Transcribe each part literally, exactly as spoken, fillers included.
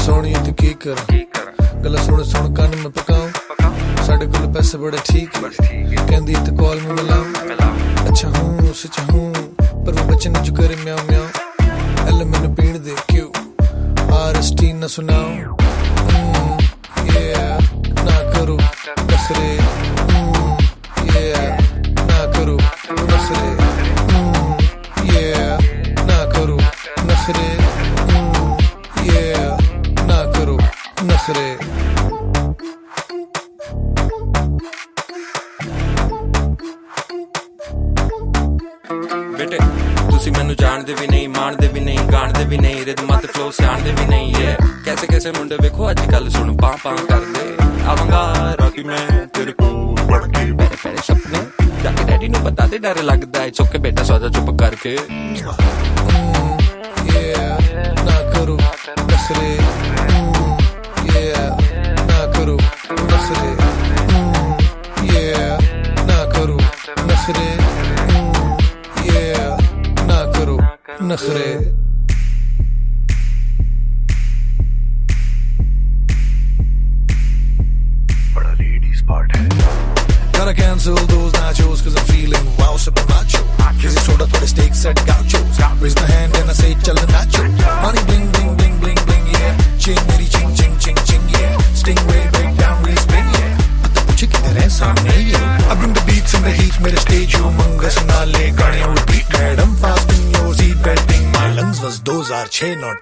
सोनी ते की कर गल्ला सुन सुन कान में पकाऊं साढ़े कोल पैसे बड़े ठीक है कहंदी ते कॉल में मिलाऊं अच्छा हूँ सच्चा हूँ पर वो बच्चे ने जो करे म्याऊं म्याऊं एल मैंने पीण दे क्यों आर एस टी न सुनाऊं yeah ना करो नखरे yeah ना करो नखरे yeah ना करो नखरे yeah ना करो नखरे बेटे तुसी मैनू जानदे भी नहीं मानदे भी नहीं गाणदे भी नहीं रिदमां ते फ्लो सियाणदे भी नहीं है कैसे कैसे मुंडे वेखो अजकल सुन पां पां करदे आवांगा राती मैं तेरे को लड़के मेरे मेरे सपने जाके डैडी नू बता दे डर लगदा है चुप के बेटा सो जा चुप करके yeah ना करो नखरे yeah ना करो नखरे yeah ना करो नखरे yeah ना करो नखरे बड़ा लेडीज पार्ट है Gotta cancel those nachos cause I'm feeling wow super macho Kiss soda for the steaks at gauchos Raise my hand and I say chal nacho Money bling bling bling bling bling yeah Ching meri ching ching ching ching yeah Stingray break down real spin yeah Atta puche kidhar hai samne yeah I bring the beats and the heat mere stage humongous naale gaane repeat madam fasting your seat belting my lungs was two thousand six not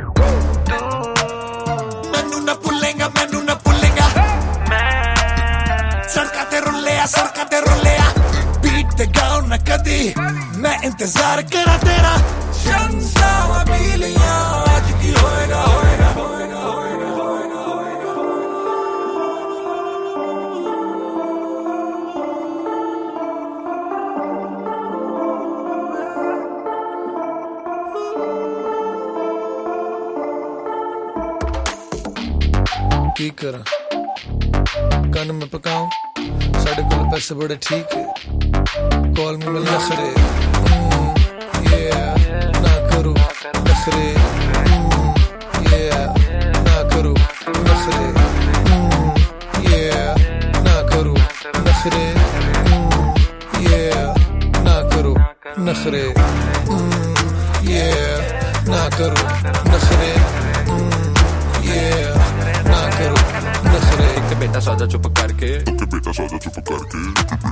Manu na pullenga manu na pullenga सड़का ते रुल्लेया सड़का ते रुल्लेया beat ते गाओ न कदी मैं इंतजार करा तेरा शंसा हवेलियां आज की होएगा होएगा होएगा होएगा होएगा की करा कान में पकाऊं साढ़े कोल पैसे बड़े ठीक है कॉल में मिल नखरे yeah ना करो नखरे yeah ना करो नखरे yeah ना करो नखरे yeah ना करो नखरे yeah ना करो नखरे yeah ना करो नखरे बेटा सो जा चुप करके बेटा सो जा चुप करके